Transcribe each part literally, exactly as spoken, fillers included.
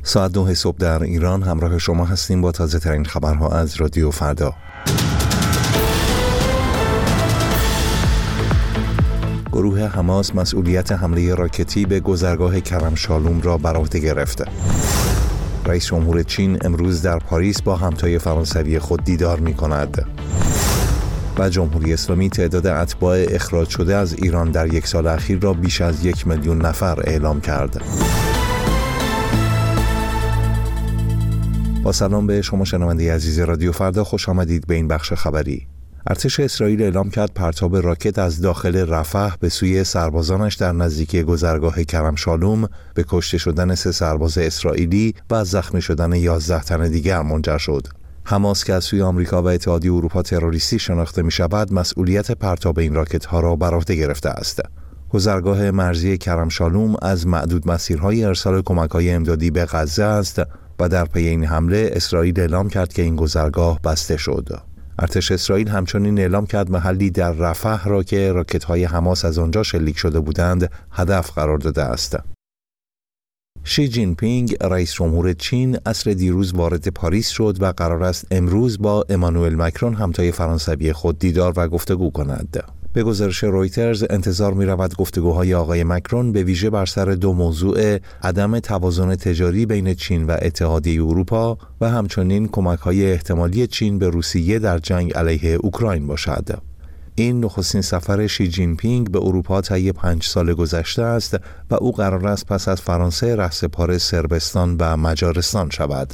ساعت نه صبح در ایران همراه شما هستیم با تازه ترین خبرها از رادیو فردا. گروه حماس مسئولیت حمله راکتی به گذرگاه کرم شالوم را بر عهده گرفته. رئیس جمهور چین امروز در پاریس با همتای فرانسوی خود دیدار می کند. و جمهوری اسلامی تعداد اتباع اخراج شده از ایران در یک سال اخیر را بیش از یک میلیون نفر اعلام کرد. با سلام به شما شنونده عزیز رادیو فردا، خوش آمدید به این بخش خبری. ارتش اسرائیل اعلام کرد پرتاب راکت از داخل رفح به سوی سربازانش در نزدیکی گذرگاه کرم شالوم به کشته شدن سه سرباز اسرائیلی و زخمی شدن یازده تن دیگر منجر شد. حماس که از سوی آمریکا و اتحادیه اروپا تروریستی شناخته می شود، مسئولیت پرتاب این راکت ها را بر عهده گرفته است. گذرگاه مرزی کرم شالوم از معدود مسیرهای ارسال کمک‌های امدادی به غزه است و در پی این حمله اسرائیل اعلام کرد که این گذرگاه بسته شد. ارتش اسرائیل همچنین اعلام کرد محلی در رفح را که راکت‌های حماس از آنجا شلیک شده بودند هدف قرار داده است. شی جین پینگ رئیس جمهور چین عصر دیروز وارد پاریس شد و قرار است امروز با امانوئل مکرون همتای فرانسوی خود دیدار و گفتگو کند. به گزارش رویترز انتظار می رود گفتگوهای آقای مکرون به ویژه بر سر دو موضوع عدم توازن تجاری بین چین و اتحادیه اروپا و همچنین کمک‌های احتمالی چین به روسیه در جنگ علیه اوکراین باشد. این نخستین سفر شی جین پینگ به اروپا طی پنج سال گذشته است و او قرار است پس از فرانسه رهسپار صربستان و مجارستان شود.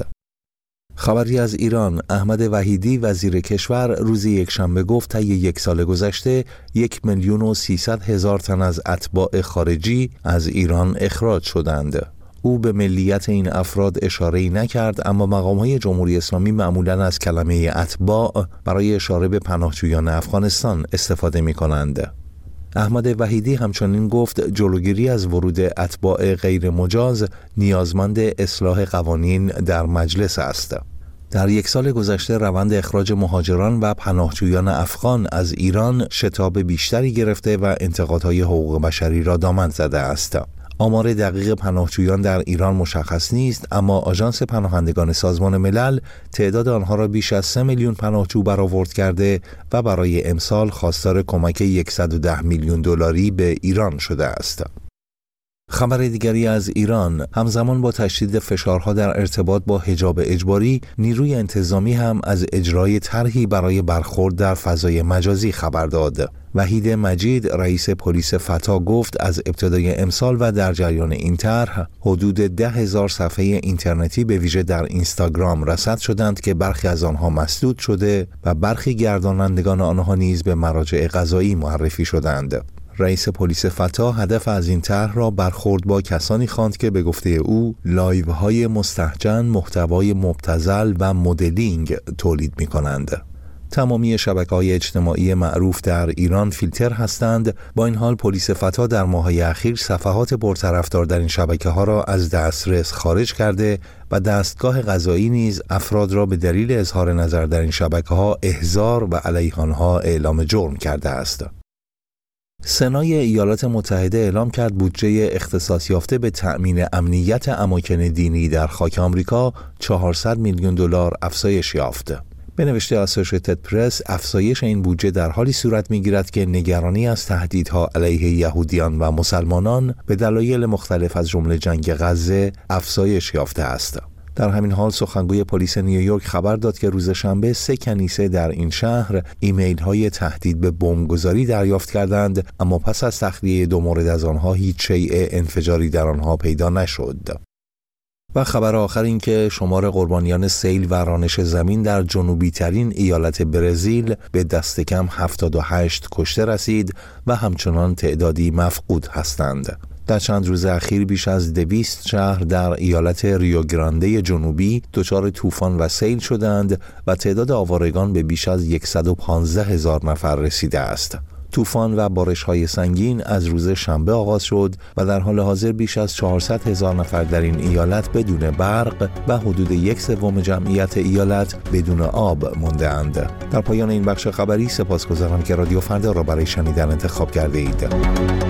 خبری از ایران: احمد وحیدی وزیر کشور روز یکشنبه گفت طی یک سال گذشته یک میلیون و سیصد هزار تن از اتباع خارجی از ایران اخراج شدند. او به ملیت این افراد اشاره‌ای نکرد، اما مقام‌های جمهوری اسلامی معمولاً از کلمه اتباع برای اشاره به پناهجویان افغانستان استفاده می‌کنند. احمد وحیدی همچنین گفت جلوگیری از ورود اتباع غیر مجاز نیازمند اصلاح قوانین در مجلس است. در یک سال گذشته روند اخراج مهاجران و پناهجویان افغان از ایران شتاب بیشتری گرفته و انتقادهای حقوق بشری را دامن زده است. آمار دقیق پناهجویان در ایران مشخص نیست، اما آژانس پناهندگان سازمان ملل تعداد آنها را بیش از سه میلیون پناهجو برآورد کرده و برای امسال خواستار کمک صد و ده میلیون دلاری به ایران شده است. خبر دیگری از ایران: همزمان با تشدید فشارها در ارتباط با حجاب اجباری، نیروی انتظامی هم از اجرای طرحی برای برخورد در فضای مجازی خبر داد. وحید مجید رئیس پلیس فتا گفت از ابتدای امسال و در جریان این طرح حدود ده هزار صفحه اینترنتی به ویژه در اینستاگرام رصد شدند که برخی از آنها مسدود شده و برخی گردانندگان آنها نیز به مراجع قضایی معرفی شدند. رئیس پلیس فتا هدف از این طرح را برخورد با کسانی خواند که به گفته او لایوهای مستهجن، محتوای مبتذل و مدلینگ تولید می کنند. تمامی شبکه‌های اجتماعی معروف در ایران فیلتر هستند. با این حال پلیس فتا در ماه‌های اخیر صفحات پرطرفدار در این شبکه‌ها را از دسترس خارج کرده و دستگاه قضایی نیز افراد را به دلیل اظهار نظر در این شبکه‌ها احضار و علیه آنها اعلام جرم کرده است. سنای ایالات متحده اعلام کرد بودجه اختصاص یافته به تأمین امنیت اماکن دینی در خاک آمریکا چهارصد میلیون دلار افزایش یافت. به نوشته اسوسییتد پرس، افزایش این بودجه در حالی صورت می‌گیرد که نگرانی از تهدیدها علیه یهودیان و مسلمانان به دلایل مختلف از جمله جنگ غزه افزایش یافته است. در همین حال سخنگوی پلیس نیویورک خبر داد که روز شنبه سه کنیسه در این شهر ایمیل‌های تهدید به بمبگذاری دریافت کردند، اما پس از تخلیه دو مورد از آنها هیچ شیء انفجاری در آنها پیدا نشد. و خبر آخر این که شمار قربانیان سیل و رانش زمین در جنوبی ترین ایالت برزیل به دست کم هفتاد و هشت کشته رسید و همچنان تعدادی مفقود هستند. در چند روز اخیر بیش از دویست شهر در ایالت ریوگرانده جنوبی دچار طوفان و سیل شدند و تعداد آوارگان به بیش از صد و پانزده هزار نفر رسیده است. طوفان و بارش‌های سنگین از روز شنبه آغاز شد و در حال حاضر بیش از چهارصد هزار نفر در این ایالت بدون برق و حدود یک سوم جمعیت ایالت بدون آب مانده اند. در پایان این بخش خبری سپاسگزارم که رادیو فردا را برای شنیدن انتخاب کرده اید.